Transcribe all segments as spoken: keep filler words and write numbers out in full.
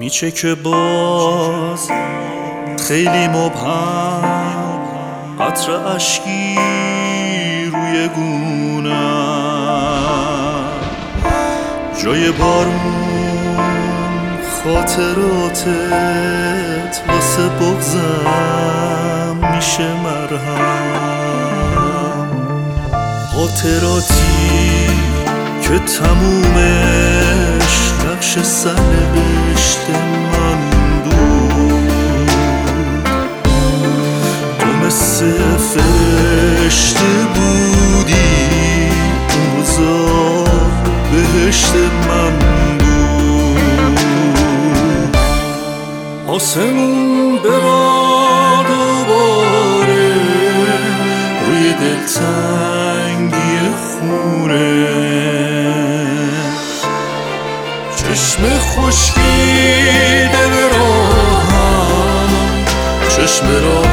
میچه که باز خیلی مبهم قطره اشکی روی گونم، جای بارون خاطراتت واسه بغضم میشه مرهم. خاطراتی که تمومش نقش سرنوشت من بود، تو مثل فرشته بودی، اوضاع بهشت من بود. آسمون ببار دوباره روی دلتنگی خونه، چشم خشکیده به راهم، چشم راه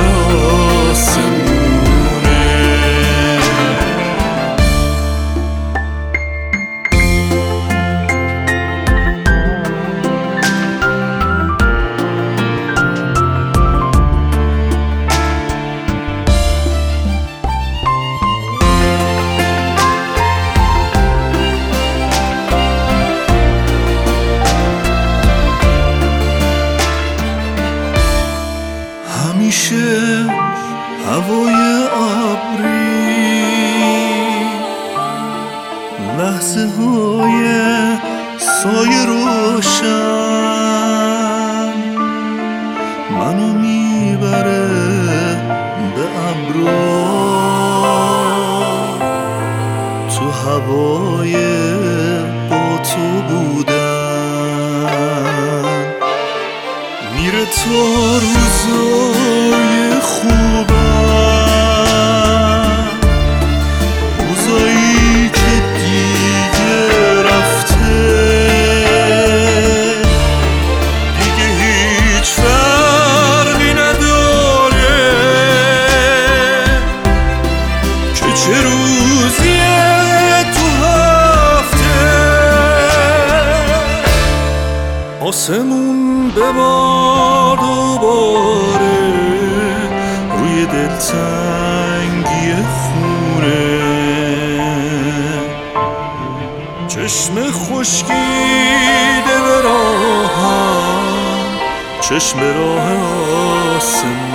آسمونه. همیشه هوای ابری، لحظه های سایه روشن منو میبره به ابرا، تو هوای با تو بودن میره تا روزای خوبم، روزایی که دیگه رفته، دیگه هیچ فرقی نداره که چه روزیه تو هفته. آسمون ببار دوباره روی دلتنگی خونه، چشم خشکیده به راهم، چشم راه آسمون.